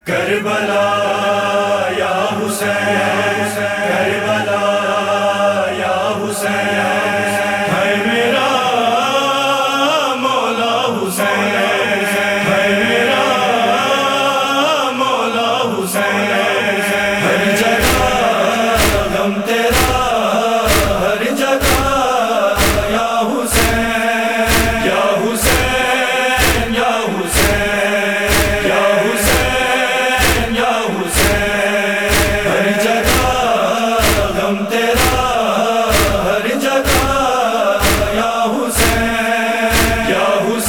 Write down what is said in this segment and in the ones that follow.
کربلا یا حسین، کربلا یا حسین، ہے میرا مولا حسین، ہے میرا مولا حسین، ہر جگہ غم تیرا، ہر جگہ یا حسین، یا حسین، یا حسین، یا حسین، یا حسین، ہر جگہ غم تیرا، ہر جگہ یا حسین، یا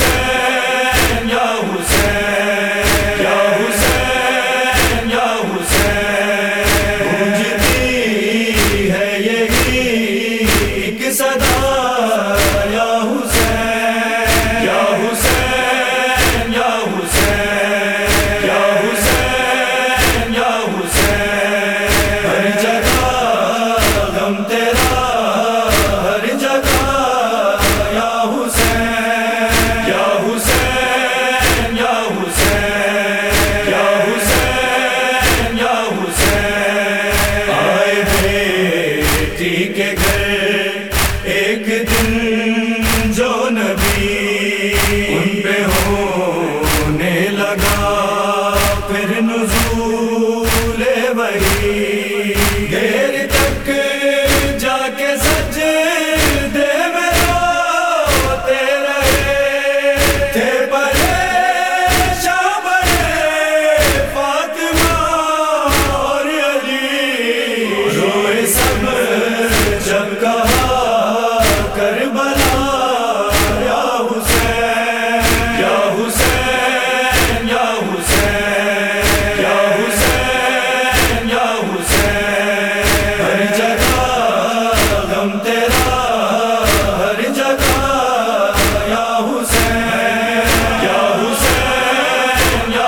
حسین، یا حسین، یا حسین، یا حسین، گونجتی ہے یہی ایک صدا، یا حسین، یا حسین، یا حسین، یا حسین، یا حسین، ہر جگہ غم تیرا، ہر جگہ یا حسین، یا حسین، یا حسین، یا حسین، یا حسین، آئے بیٹی کے گھر ایک دن جو نبی، ان پہ ہونے لگا پھر نزول وحی، دیر تک جا کے سجدے میں روتے رہے تھے، پریشان بڑے فاطمہ اور علی، روئے سب جب کہا کربلا یا حسین، یا حسین، یا حسین، یا حسین، یا حسین، ہر جگہ غم تیرا، ہر جگہ یا حسین، یا حسین، یا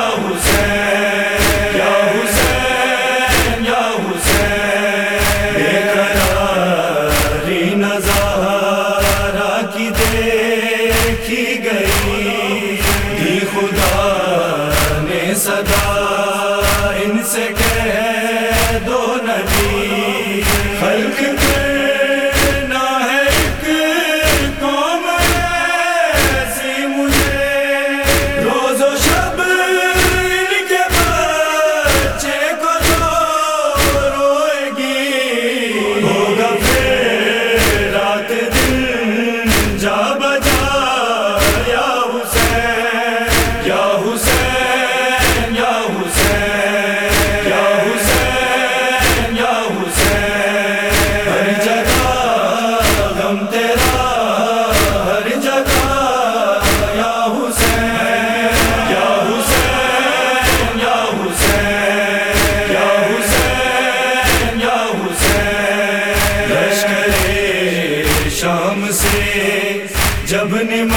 حسین، یا حسین، یا حسین، بے قراری نظارہ کی دیکھی گئی، دی خدا نے صدا ان سے کہہ دو نبی، خلق کرنا ہے ایک قوم ایسی مجھے، روز و شب ان کے بچے کو جو روئے گی، ہوگا پھر رات دن جا بجا، یا حسین، یا حسین، یا حسین، یا حسین، یا حسین، ہر جگہ غم تیرا، ہر جگہ یا حسین، یا حسین، یا حسین، یا حسین، یا حسین، لشکر شام سے جب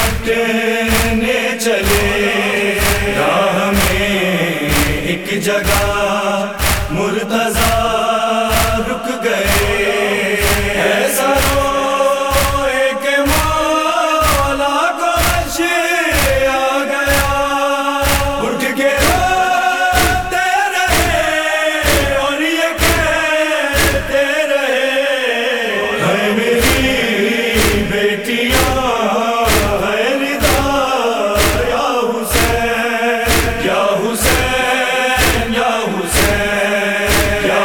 نمٹنے چلے، راہ میں ایک جگہ مرتضیٰ رک گئے، ایسا روئے کہ مولا کو عرش آ گیا، اٹھ کے روتے رہے اور یہ کہتے رہے، ہے میری بیٹیاں ہے ردا، یا حسین، یا حسین، یا حسین، یا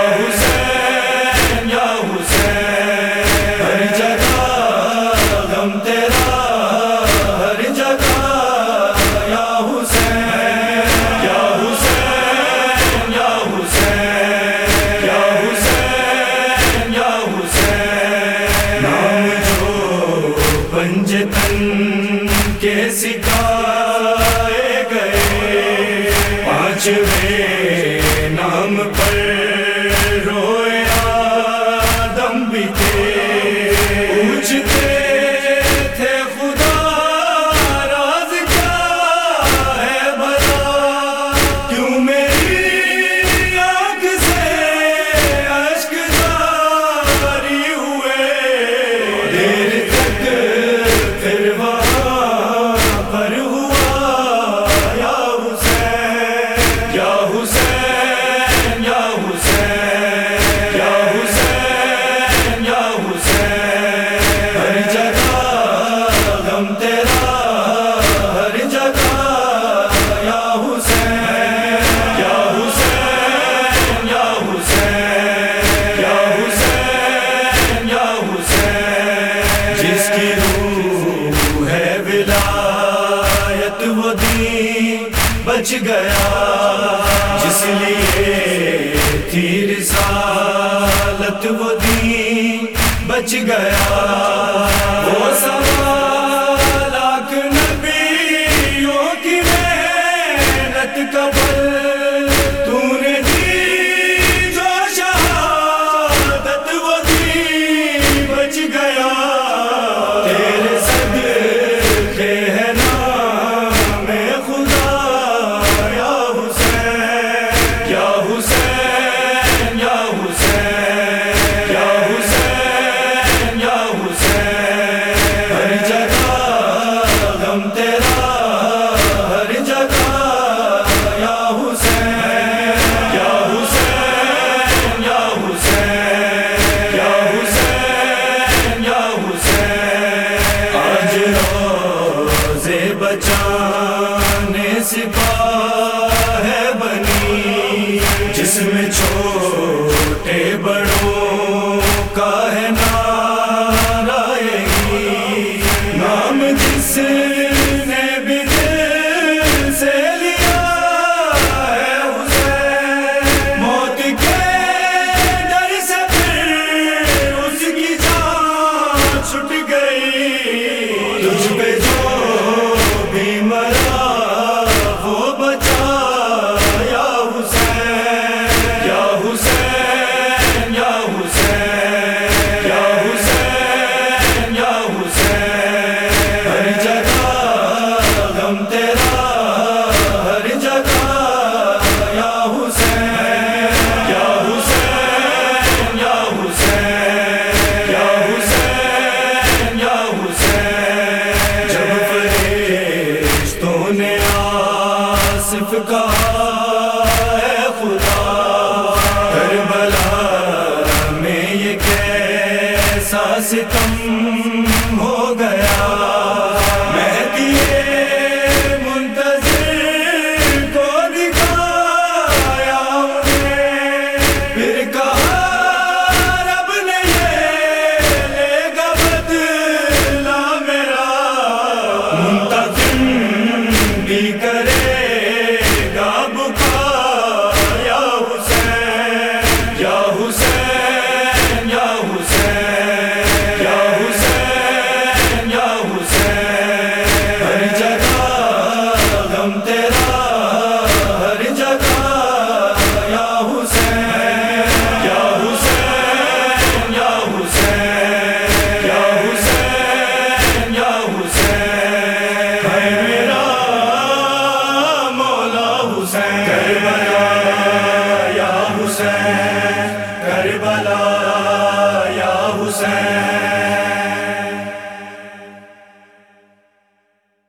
حسین، یا حسین، ہر جگہ غم تیرا، ہر جگہ یا حسین، یا حسین، یا حسین، یا حسین، یا حسین، نام جو پنجتن کے سکھائے گئے، پانچویں نام پر روئے آدم بھی تھے، پوچھتے تھے خدا راز کیا ہے بھلا، کیوں میری آنکھ سے اشک جاری ہوئے، دیر تک پھر وہاں پر ہوا، یا حسین، یا حسین، گیا، جس لیے تھی رسالت وہ دین بچ گیا، وہ سوا لاکھ نبیوں کی محنت کا پھل تو نے دی، جو شہادت وہ دین بچ گیا، تیرے صدقے ہے نام خدا یا حسین، یا حسین، یا حسین، یا حسین، یا حسین، ہر جگہ غم تیرا، ہر جگہ یا حسین، یا حسین، یا حسین، یا حسین، یا حسین، آج روزے بچانے سپاہ ہے بنی، جس میں چھوٹے بڑوں کا ہے نعرہ یہی، نام جس نے بھی دل سے لیا ہے حسین، موت کے ڈر سے پھر اس کی جان چھٹ گئی، تجھ پہ جو بھی مرا وہ بچا یا حسین، یا حسین، یا حسین، یا حسین، یا حسین، ہر جگہ غم تیرا، ہر جگہ یا حسین، یا حسین، یا حسین، یا حسین، یا حسین، جب فرشتوں نے آصف کہا ہے خدا، کربلا میں یہ کیسا ستم